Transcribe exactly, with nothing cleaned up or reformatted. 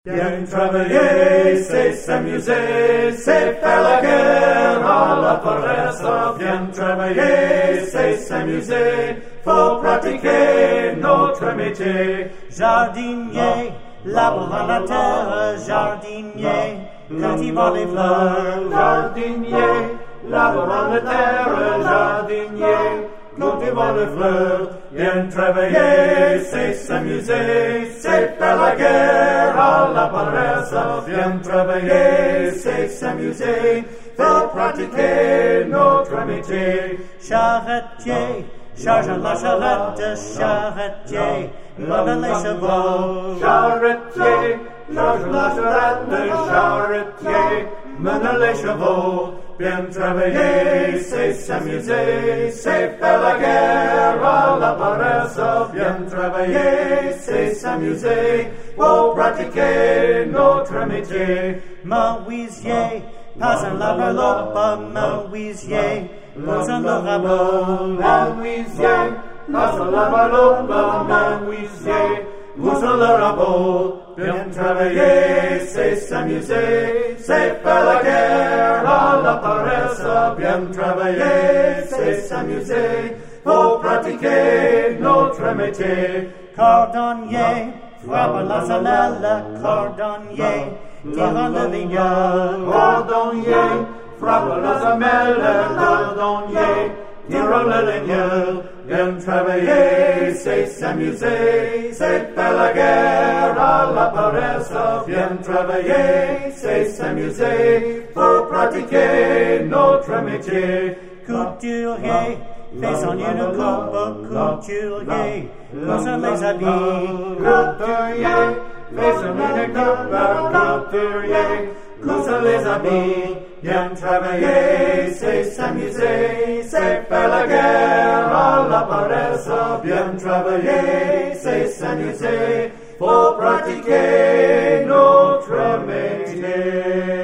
Bien travailler, c'est s'amuser, c'est faire la guerre à la paresse. Bien travailler, c'est s'amuser, faut pratiquer notre métier. Jardinier, labourant la terre, jardinier, cultivant les fleurs. Jardinier, labourant la terre, jardinier, cultivant les fleurs. Bien travailler, c'est s'amuser, c'est faire la guerre à la paresse. Bien travailler, c'est s'amuser, faut pratiquer notre métier. Charretier, chargeant la charrette, charretier, loadant les chevaux. Charretier, chargeant la charrette, charretier, menant les chevaux. Bien travailler, c'est s'amuser, c'est faire la guerre à la paresse. Bien travailler, c'est s'amuser, faut pratiquer notre métier. Menuisier, passant la breloque, menuisier, poussant le rabot. Menuisier, passant la breloque, menuisier, poussant le rabot. Bien travailler, c'est s'amuser, c'est faire la guerre à la paresse. Bien travailler, c'est s'amuser, faut pratiquer notre métier. Cordonnier, frappant la sonnelle, cordonnier, tirant le lignol. Cordonnier, frappant la semelle, cordonnier, tirant le lignol. Bien travailler, c'est s'amuser, c'est faire la guerre à la paresse. Bien travailler, c'est s'amuser, faut pratiquer notre métier. Couturier, faisant une coupe, couturier, cousin les habits. Couturier, faisant une coupe, couturier, cousin les habits. Bien travailler, c'est s'amuser, c'est faire la guerre à la paresse. Bien travailler, c'est s'amuser, faut pratiquer notre métier.